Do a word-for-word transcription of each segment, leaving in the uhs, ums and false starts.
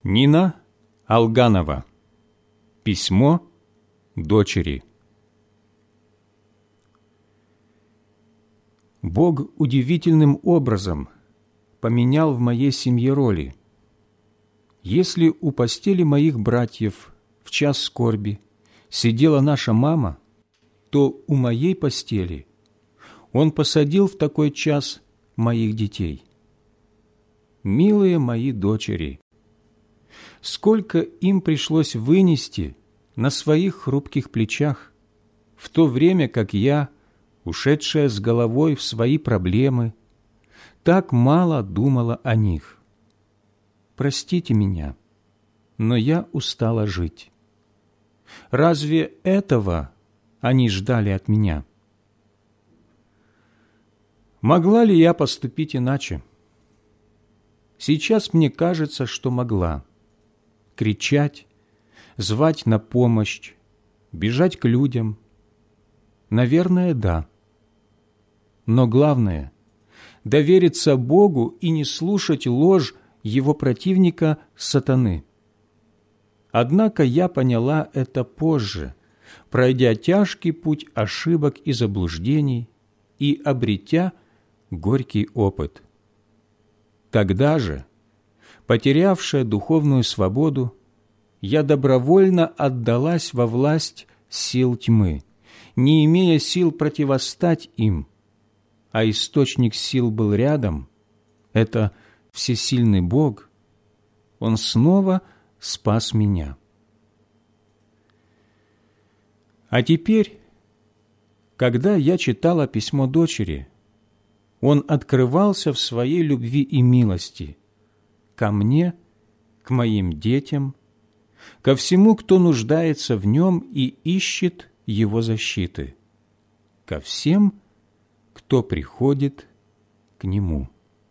Нина Алганова. Письмо дочери. Бог удивительным образом поменял в моей семье роли. Если у постели моих братьев в час скорби сидела наша мама, то у моей постели Он посадил в такой час моих детей. Милые мои дочери, сколько им пришлось вынести на своих хрупких плечах, в то время как я, ушедшая с головой в свои проблемы, так мало думала о них. Простите меня, но я устала жить. Разве этого они ждали от меня? Могла ли я поступить иначе? Сейчас мне кажется, что могла. Кричать, звать на помощь, бежать к людям. Наверное, да. Но главное – довериться Богу и не слушать ложь Его противника сатаны. Однако я поняла это позже, пройдя тяжкий путь ошибок и заблуждений и обретя горький опыт. Тогда же, потерявшая духовную свободу, я добровольно отдалась во власть сил тьмы, не имея сил противостать им, а источник сил был рядом, это всесильный Бог, Он снова спас меня. А теперь, когда я читала письмо дочери, Он открывался в своей любви и милости ко мне, к моим детям, ко всему, кто нуждается в Нем и ищет Его защиты, ко всем, кто приходит к Нему.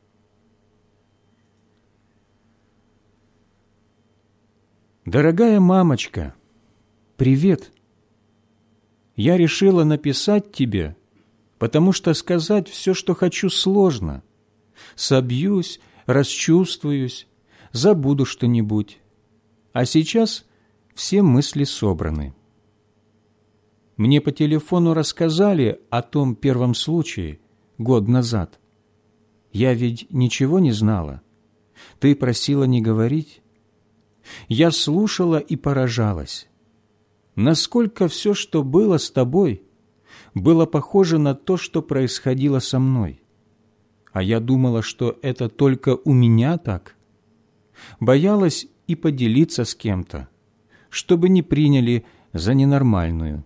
Дорогая мамочка, привет! Я решила написать тебе, потому что сказать все, что хочу, сложно. Собьюсь, расчувствуюсь, забуду что-нибудь. А сейчас все мысли собраны. Мне по телефону рассказали о том первом случае год назад. Я ведь ничего не знала. Ты просила не говорить. Я слушала и поражалась. Насколько все, что было с тобой, было похоже на то, что происходило со мной. А я думала, что это только у меня так. Боялась и поделиться с кем-то, чтобы не приняли за ненормальную.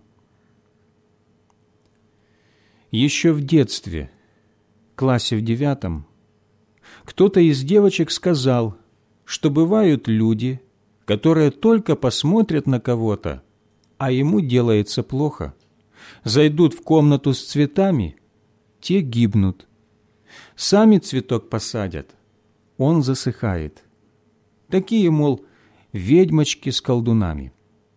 Еще в детстве, классе в девятом, кто-то из девочек сказал, что бывают люди, которые только посмотрят на кого-то, а ему делается плохо. Зайдут в комнату с цветами, те гибнут. Сами цветок посадят, он засыхает. Такие, мол, ведьмочки с колдунами.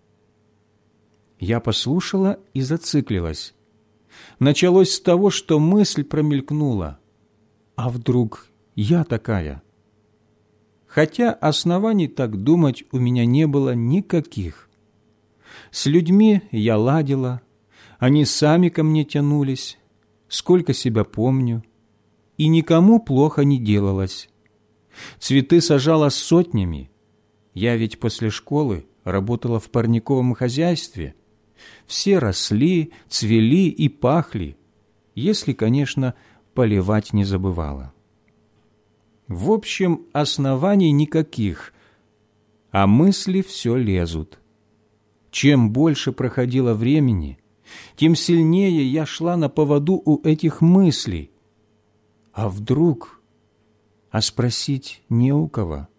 Я послушала и зациклилась. Началось с того, что мысль промелькнула. А вдруг я такая? Хотя оснований так думать у меня не было никаких. С людьми я ладила, они сами ко мне тянулись, сколько себя помню, и никому плохо не делалось. Цветы сажала сотнями. Я ведь после школы работала в парниковом хозяйстве. Все росли, цвели и пахли, если, конечно, поливать не забывала. В общем, оснований никаких, а мысли все лезут. Чем больше проходило времени, тем сильнее я шла на поводу у этих мыслей. А вдруг? А спросить не у кого.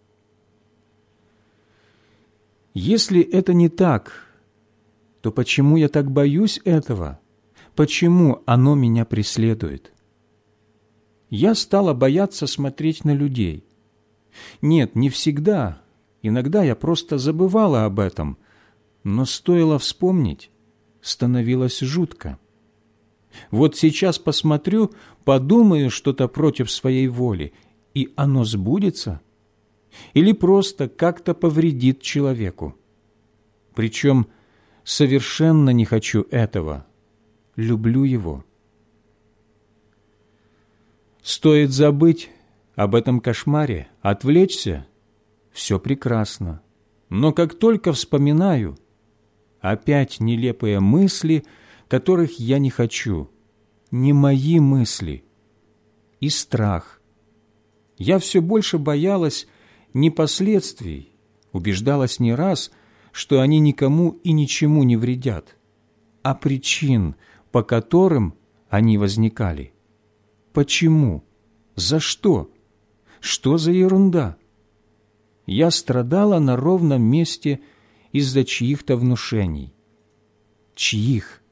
Если это не так, то почему я так боюсь этого? Почему оно меня преследует? Я стала бояться смотреть на людей. Нет, не всегда. Иногда я просто забывала об этом. Но стоило вспомнить, становилось жутко. Вот сейчас посмотрю, подумаю что-то против своей воли, и оно сбудется. или просто как-то повредит человеку. Причем совершенно не хочу этого, люблю его. Стоит забыть об этом кошмаре, отвлечься – все прекрасно. Но как только вспоминаю, опять нелепые мысли, которых я не хочу, не мои мысли, и страх. Я все больше боялась не последствий, убеждалась не раз, что они никому и ничему не вредят, а причин, по которым они возникали. Почему? За что? Что за ерунда? Я страдала на ровном месте из-за чьих-то внушений. Чьих?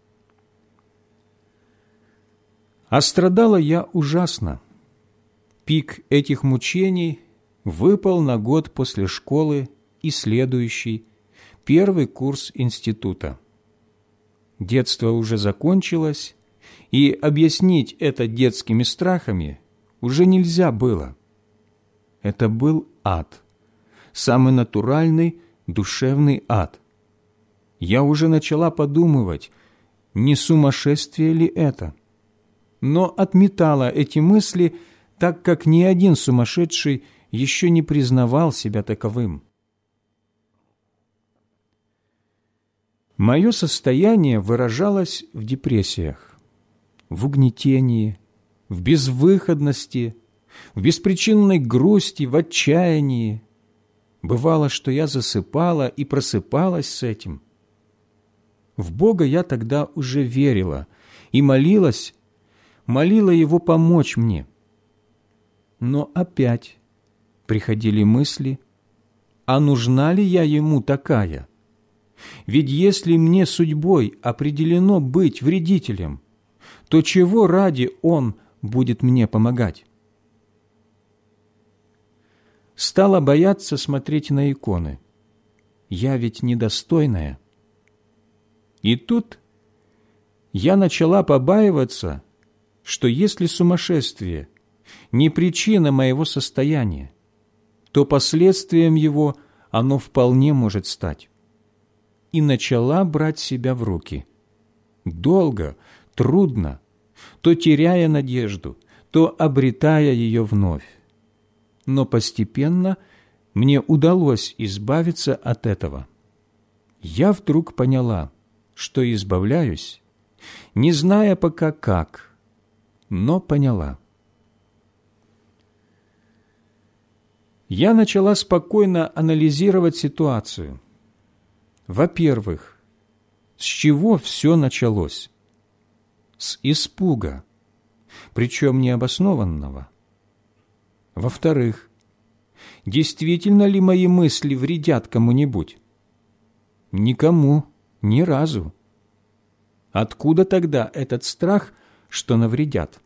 А страдала я ужасно. Пик этих мучений выпал на год после школы и следующий, первый курс института. Детство уже закончилось, и объяснить это детскими страхами уже нельзя было. Это был ад, самый натуральный душевный ад. Я уже начала подумывать, не сумасшествие ли это, но отметала эти мысли, так как ни один сумасшедший еще не признавал себя таковым. Мое состояние выражалось в депрессиях, в угнетении, в безвыходности, в беспричинной грусти, в отчаянии. Бывало, что я засыпала и просыпалась с этим. В Бога я тогда уже верила и молилась, молила Его помочь мне. Но опять приходили мысли, а нужна ли я Ему такая? Ведь если мне судьбой определено быть вредителем, то чего ради Он будет мне помогать? Стала бояться смотреть на иконы. Я ведь недостойная. И тут я начала побаиваться, что если сумасшествие не причина моего состояния, то последствием его оно вполне может стать. И начала брать себя в руки. Долго, трудно, то теряя надежду, то обретая ее вновь. Но постепенно мне удалось избавиться от этого. Я вдруг поняла, что избавляюсь, не зная пока как, но поняла. Я начала спокойно анализировать ситуацию. Во-первых, с чего все началось? С испуга, причем необоснованного. Во-вторых, действительно ли мои мысли вредят кому-нибудь? Никому, ни разу. Откуда тогда этот страх, что навредят?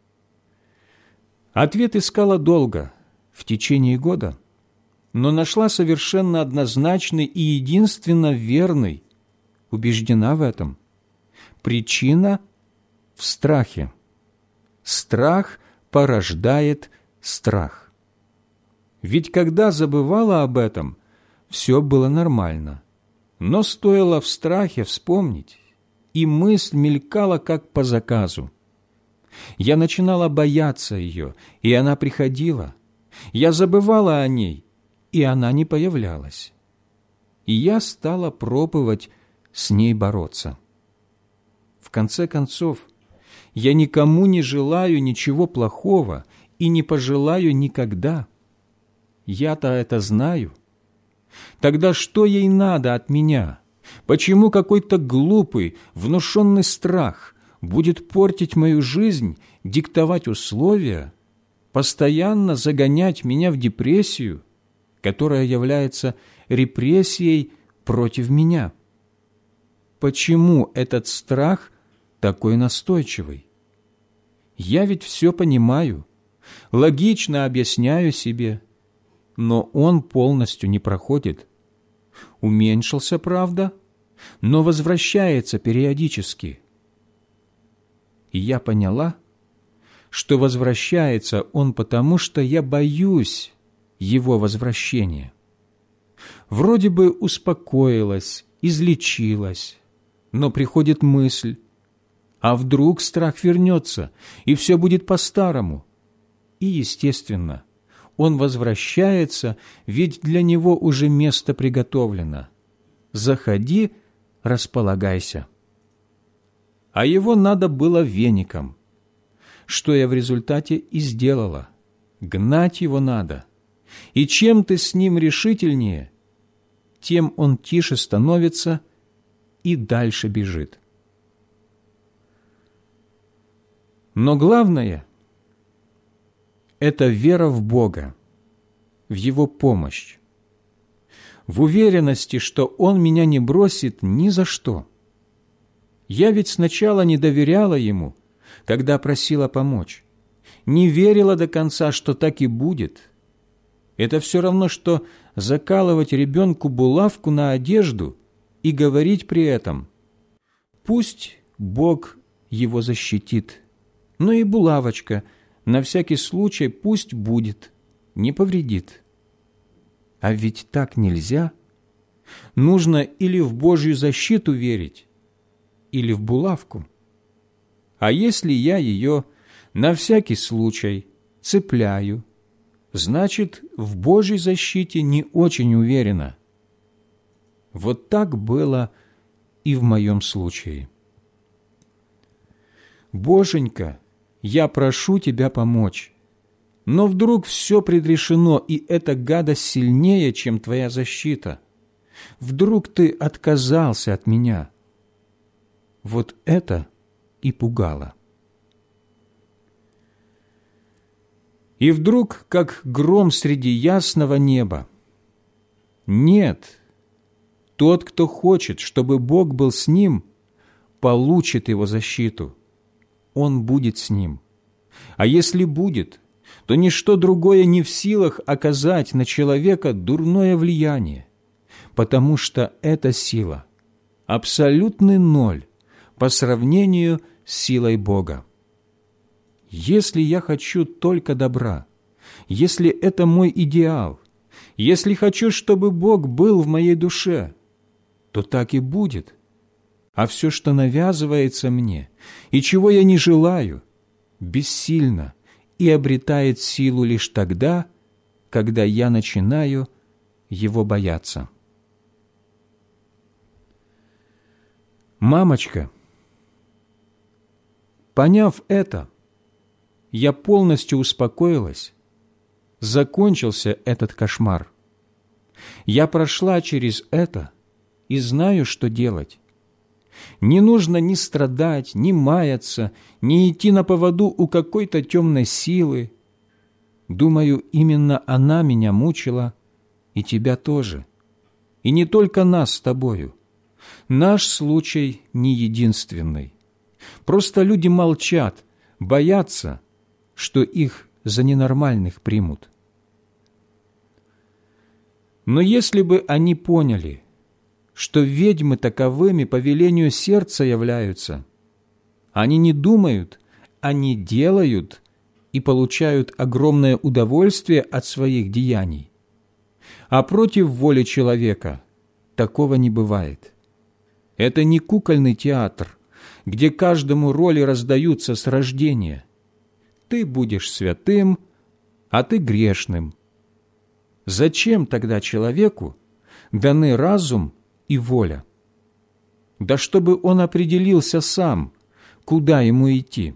Ответ искала долго, в течение года, но нашла совершенно однозначный и единственно верный, убеждена в этом. Причина в страхе. Страх порождает страх. Ведь когда забывала об этом, все было нормально. Но стоило в страхе вспомнить, и мысль мелькала как по заказу. Я начинала бояться ее, и она приходила. Я забывала о ней, и она не появлялась. И я стала пробовать с ней бороться. В конце концов, я никому не желаю ничего плохого и не пожелаю никогда. Я-то это знаю. Тогда что ей надо от меня? Почему какой-то глупый, внушенный страх будет портить мою жизнь, диктовать условия, постоянно загонять меня в депрессию, которая является репрессией против меня? Почему этот страх такой настойчивый? Я ведь все понимаю, логично объясняю себе, но он полностью не проходит. Уменьшился, правда, но возвращается периодически. И я поняла, что возвращается он потому, что я боюсь его возвращение. Вроде бы успокоилась, излечилась, но приходит мысль, а вдруг страх вернется, и все будет по-старому. И, естественно, он возвращается, ведь для него уже место приготовлено. Заходи, располагайся. А его надо было веником, что я в результате и сделала. Гнать его надо. И чем ты с ним решительнее, тем он тише становится и дальше бежит. Но главное – это вера в Бога, в Его помощь, в уверенности, что Он меня не бросит ни за что. Я ведь сначала не доверяла Ему, когда просила помочь, не верила до конца, что так и будет. Это все равно, что закалывать ребенку булавку на одежду и говорить при этом: «Пусть Бог его защитит, но и булавочка на всякий случай пусть будет, не повредит». А ведь так нельзя. Нужно или в Божью защиту верить, или в булавку. А если я ее на всякий случай цепляю, значит, в Божьей защите не очень уверена. Вот так было и в моем случае. Боженька, я прошу Тебя помочь, но вдруг все предрешено, и эта гадость сильнее, чем Твоя защита. Вдруг Ты отказался от меня. Вот это и пугало. И вдруг, как гром среди ясного неба: нет, тот, кто хочет, чтобы Бог был с ним, получит его защиту. Он будет с ним. А если будет, то ничто другое не в силах оказать на человека дурное влияние, потому что эта сила – абсолютный ноль по сравнению с силой Бога. Если я хочу только добра, если это мой идеал, если хочу, чтобы Бог был в моей душе, то так и будет. А все, что навязывается мне и чего я не желаю, бессильно и обретает силу лишь тогда, когда я начинаю его бояться. Мамочка, поняв это, я полностью успокоилась. Закончился этот кошмар. Я прошла через это и знаю, что делать. Не нужно ни страдать, ни маяться, ни идти на поводу у какой-то темной силы. Думаю, именно она меня мучила, и тебя тоже. И не только нас с тобою. Наш случай не единственный. Просто люди молчат, боятся, что их за ненормальных примут. Но если бы они поняли, что ведьмы таковыми по велению сердца являются, они не думают, они делают и получают огромное удовольствие от своих деяний. А против воли человека такого не бывает. Это не кукольный театр, где каждому роли раздаются с рождения. Ты будешь святым, а ты грешным. Зачем тогда человеку даны разум и воля? Да чтобы он определился сам, куда ему идти.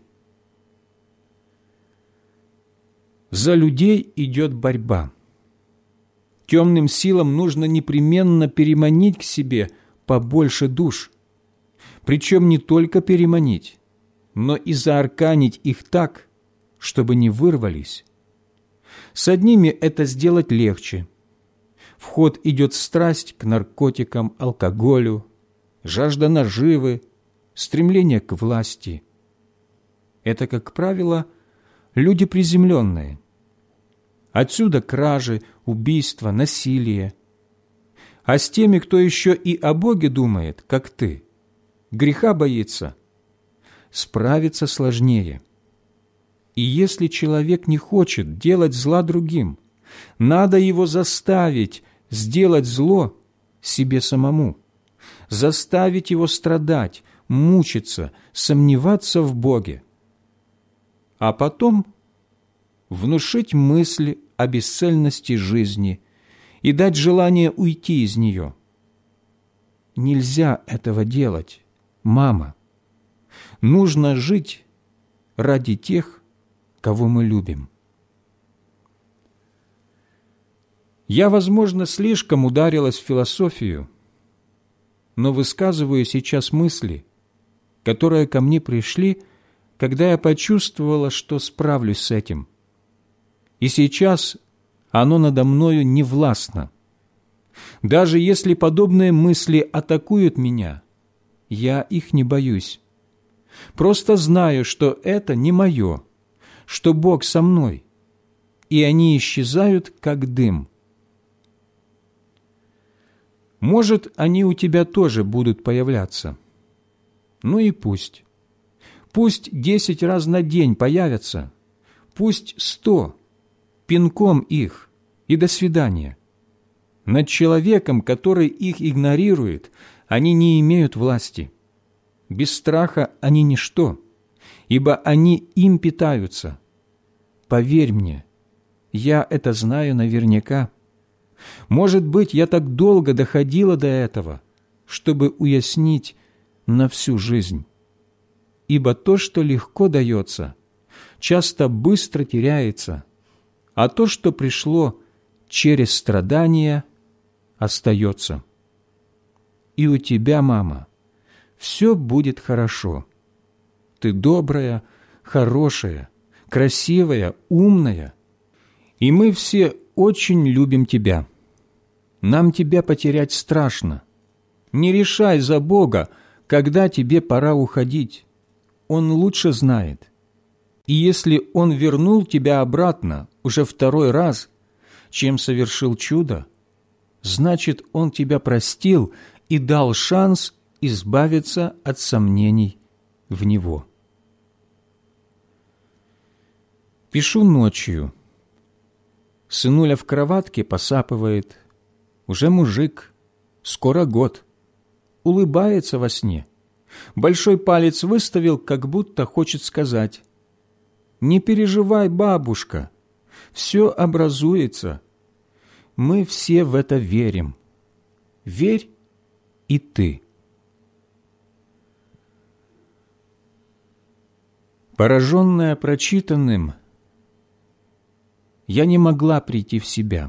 За людей идет борьба. Темным силам нужно непременно переманить к себе побольше душ. Причем не только переманить, но и заарканить их так, чтобы не вырвались. С одними это сделать легче. В ход идет страсть к наркотикам, алкоголю, жажда наживы, стремление к власти. Это, как правило, люди приземленные. Отсюда кражи, убийства, насилие. А с теми, кто еще и о Боге думает, как ты, греха боится, справиться сложнее. И если человек не хочет делать зла другим, Надо его заставить сделать зло себе самому, заставить его страдать, мучиться, сомневаться в Боге, а потом внушить мысли о бесцельности жизни и дать желание уйти из нее. Нельзя этого делать, мама. Нужно жить ради тех, кого мы любим. Я, возможно, слишком ударилась в философию, но высказываю сейчас мысли, которые ко мне пришли, когда я почувствовала, что справлюсь с этим. И сейчас оно надо мною не властно. Даже если подобные мысли атакуют меня, я их не боюсь. Просто знаю, что это не мое, что Бог со мной, и они исчезают, как дым. Может, они у тебя тоже будут появляться. Ну и пусть. Пусть десять раз на день появятся, пусть сто, пинком их, и до свидания. Над человеком, который их игнорирует, они не имеют власти. Без страха они ничто, ибо они им питаются. Поверь мне, я это знаю наверняка. Может быть, я так долго доходила до этого, чтобы уяснить на всю жизнь. Ибо то, что легко дается, часто быстро теряется, а то, что пришло через страдания, остается. И у тебя, мама, все будет хорошо. Ты добрая, хорошая, красивая, умная, и мы все очень любим тебя. Нам тебя потерять страшно. Не решай за Бога, когда тебе пора уходить. Он лучше знает. И если Он вернул тебя обратно уже второй раз, чем совершил чудо, значит, Он тебя простил и дал шанс избавиться от сомнений в Него. Пишу ночью. Сынуля в кроватке посапывает. Уже мужик, скоро год. Улыбается во сне. Большой палец выставил, как будто хочет сказать: «Не переживай, бабушка, все образуется. Мы все в это верим. Верь и ты». Пораженная прочитанным, я не могла прийти в себя.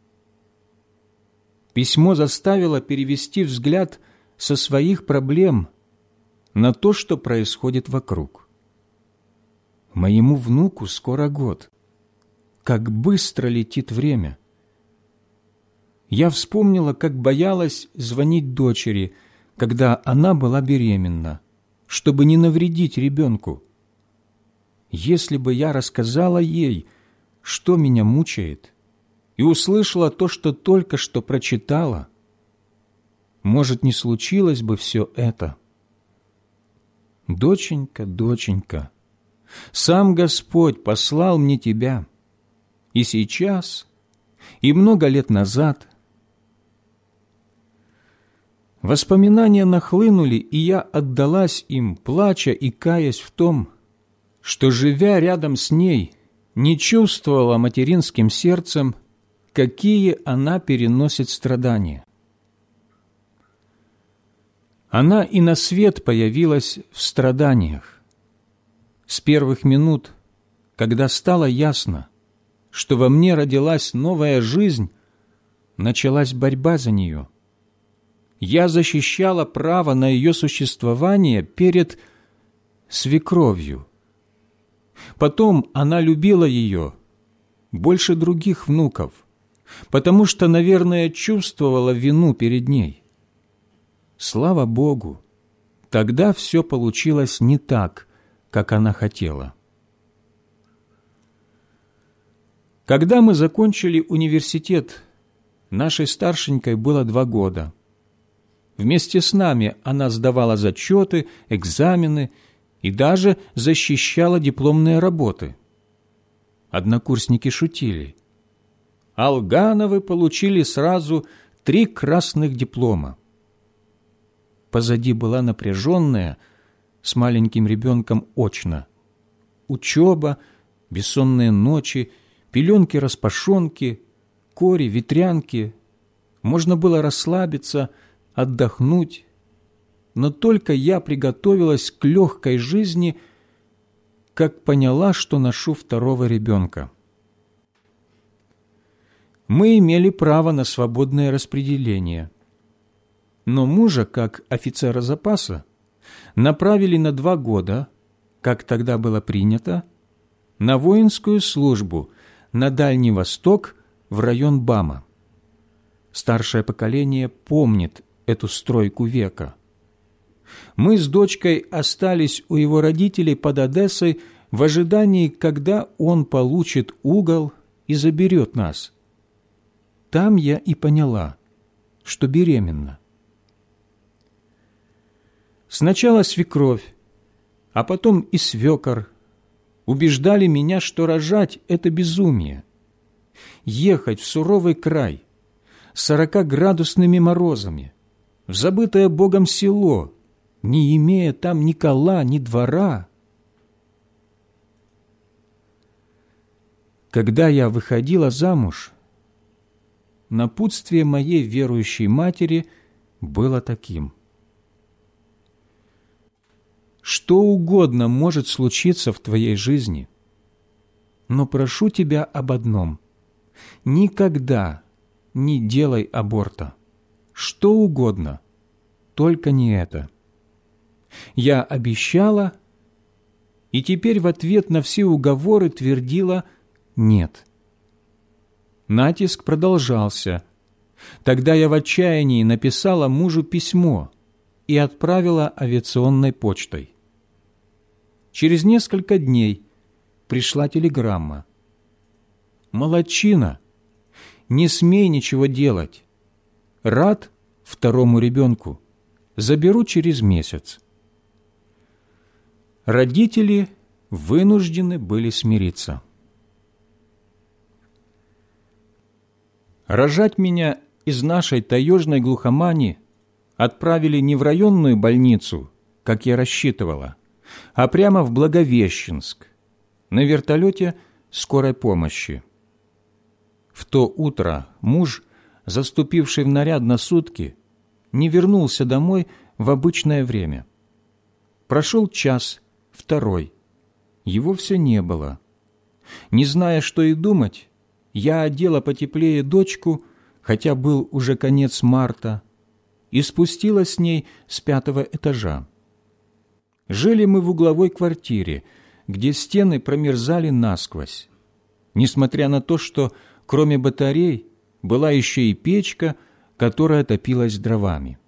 Письмо заставило перевести взгляд со своих проблем на то, что происходит вокруг. Моему внуку скоро год. Как быстро летит время. Я вспомнила, как боялась звонить дочери, когда она была беременна, чтобы не навредить ребенку. Если бы я рассказала ей, что меня мучает, и услышала то, что только что прочитала, может, не случилось бы все это. Доченька, доченька, сам Господь послал мне тебя, и сейчас, и много лет назад. Воспоминания нахлынули, и я отдалась им, плача и каясь в том, что, живя рядом с ней, не чувствовала материнским сердцем, какие она переносит страдания. Она и на свет появилась в страданиях. С первых минут, когда стало ясно, что во мне родилась новая жизнь, началась борьба за нее. Я защищала право на ее существование перед свекровью. Потом она любила ее больше других внуков, потому что, наверное, чувствовала вину перед ней. Слава Богу, тогда все получилось не так, как она хотела. Когда мы закончили университет, нашей старшенькой было два года. Вместе с нами она сдавала зачеты, экзамены и даже защищала дипломные работы. Однокурсники шутили: Алгановы получили сразу три красных диплома. Позади была напряженная, с маленьким ребенком очно. Учеба, бессонные ночи, пеленки-распашонки, кори, ветрянки. Можно было расслабиться, отдохнуть. Но только я приготовилась к легкой жизни, как поняла, что ношу второго ребенка. Мы имели право на свободное распределение. Но мужа, как офицера запаса, направили на два года, как тогда было принято, на воинскую службу на Дальний Восток в район Бама. Старшее поколение помнит эту стройку века. Мы с дочкой остались у его родителей под Одессой в ожидании, когда он получит угол и заберет нас. Там я и поняла, что беременна. Сначала свекровь, а потом и свекор убеждали меня, что рожать – это безумие. Ехать в суровый край с сорокаградусными морозами, в забытое Богом село, не имея там ни кола, ни двора. Когда я выходила замуж, напутствие моей верующей матери было таким: что угодно может случиться в твоей жизни, но прошу тебя об одном – никогда не делай аборта. Что угодно, только не это. Я обещала, и теперь в ответ на все уговоры твердила «нет». Натиск продолжался. Тогда я в отчаянии написала мужу письмо и отправила авиационной почтой. Через несколько дней пришла телеграмма: «Молодчина, не смей ничего делать. Рад второму ребенку. Заберу через месяц». Родители вынуждены были смириться. Рожать меня из нашей таежной глухомани отправили не в районную больницу, как я рассчитывала, а прямо в Благовещенск, на вертолете скорой помощи. В то утро муж, заступивший в наряд на сутки, не вернулся домой в обычное время. Прошел час, второй. Его все не было. Не зная, что и думать, я одела потеплее дочку, хотя был уже конец марта, и спустилась с ней с пятого этажа. Жили мы в угловой квартире, где стены промерзали насквозь, несмотря на то, что кроме батарей была еще и печка, которая топилась дровами.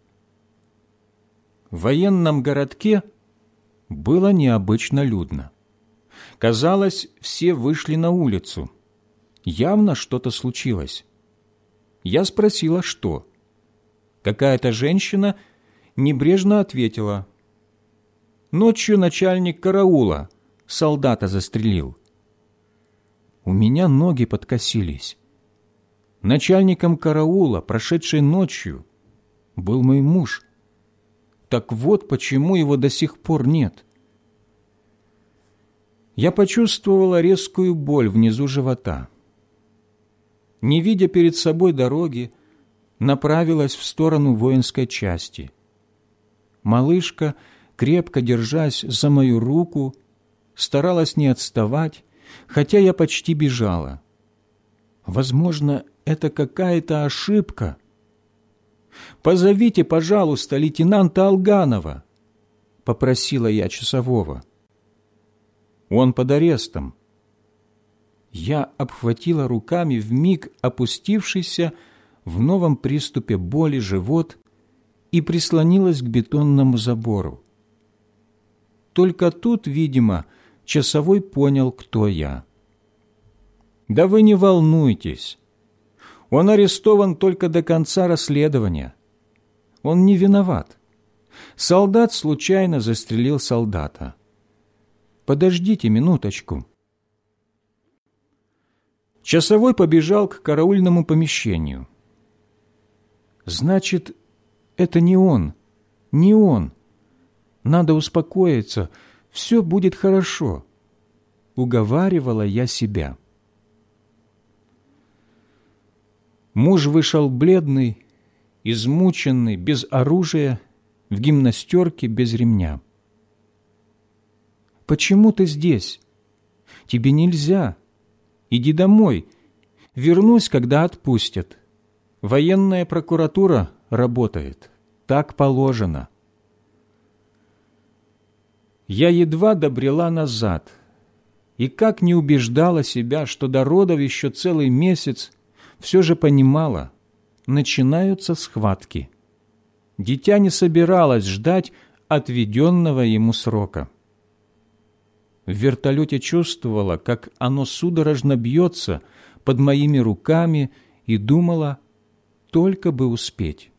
В военном городке было необычно людно. Казалось, все вышли на улицу. Явно что-то случилось. Я спросила, что. Какая-то женщина небрежно ответила: «Ночью начальник караула солдата застрелил». У меня ноги подкосились. Начальником караула, прошедшей ночью, был мой муж. Так вот почему его до сих пор нет. Я почувствовала резкую боль внизу живота. Не видя перед собой дороги, направилась в сторону воинской части. Малышка, крепко держась за мою руку, старалась не отставать, хотя я почти бежала. Возможно, это какая-то ошибка. «Позовите, пожалуйста, лейтенанта Алганова», — попросила я часового. «Он под арестом». Я обхватила руками вмиг опустившийся в новом приступе боли живот и прислонилась к бетонному забору. Только тут, видимо, часовой понял, кто я. «Да вы не волнуйтесь. Он арестован только до конца расследования. Он не виноват. Солдат случайно застрелил солдата. Подождите минуточку». Часовой побежал к караульному помещению. Значит, это не он, не он. Надо успокоиться, все будет хорошо, уговаривала я себя. Муж вышел бледный, измученный, без оружия, в гимнастерке без ремня. «Почему ты здесь? Тебе нельзя. Иди домой. Вернусь, когда отпустят. Военная прокуратура работает. Так положено». Я едва добрела назад, и как не убеждала себя, что до родов еще целый месяц, все же понимала, начинаются схватки. Дитя не собиралось ждать отведенного ему срока. В вертолете чувствовала, как оно судорожно бьется под моими руками, и думала, только бы успеть.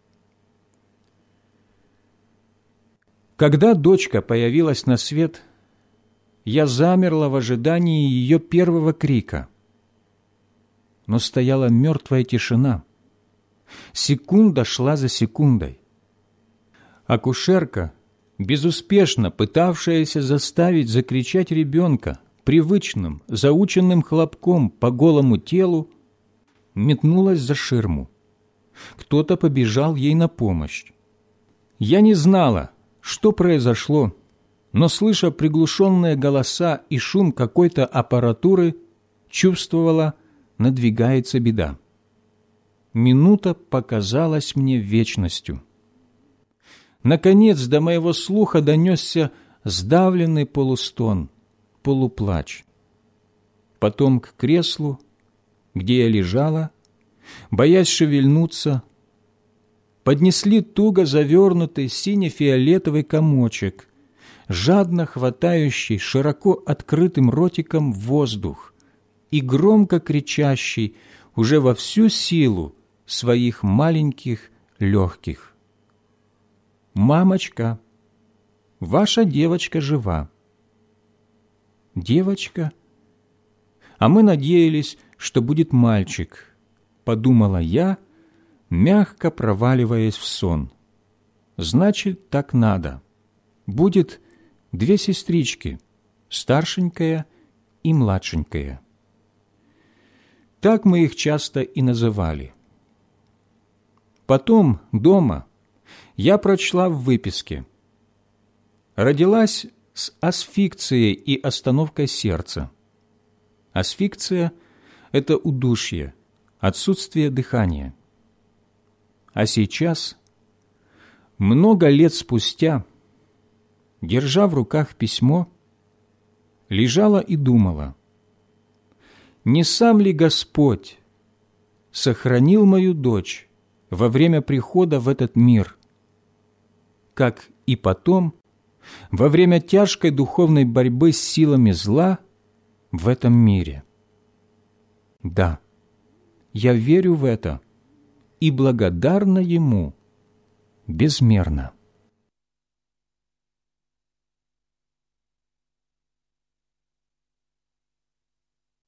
Когда дочка появилась на свет, я замерла в ожидании ее первого крика. Но стояла мертвая тишина. Секунда шла за секундой. Акушерка, безуспешно пытавшаяся заставить закричать ребенка привычным, заученным хлопком по голому телу, метнулась за ширму. Кто-то побежал ей на помощь. Я не знала, что произошло, но, слыша приглушенные голоса и шум какой-то аппаратуры, чувствовала, надвигается беда. Минута показалась мне вечностью. Наконец до моего слуха донесся сдавленный полустон, полуплач. Потом к креслу, где я лежала, боясь шевельнуться, поднесли туго завернутый сине-фиолетовый комочек, жадно хватающий широко открытым ротиком воздух и громко кричащий уже во всю силу своих маленьких легких. «Мамочка, ваша девочка жива». «Девочка? А мы надеялись, что будет мальчик», — подумала я, мягко проваливаясь в сон. «Значит, так надо. Будет две сестрички, старшенькая и младшенькая». Так мы их часто и называли. Потом, дома, я прочла в выписке: родилась с асфикцией и остановкой сердца. Асфикция – это удушье, отсутствие дыхания. А сейчас, много лет спустя, держа в руках письмо, лежала и думала: не сам ли Господь сохранил мою дочь во время прихода в этот мир, как и потом, во время тяжкой духовной борьбы с силами зла в этом мире? Да, я верю в это и благодарна Ему безмерно.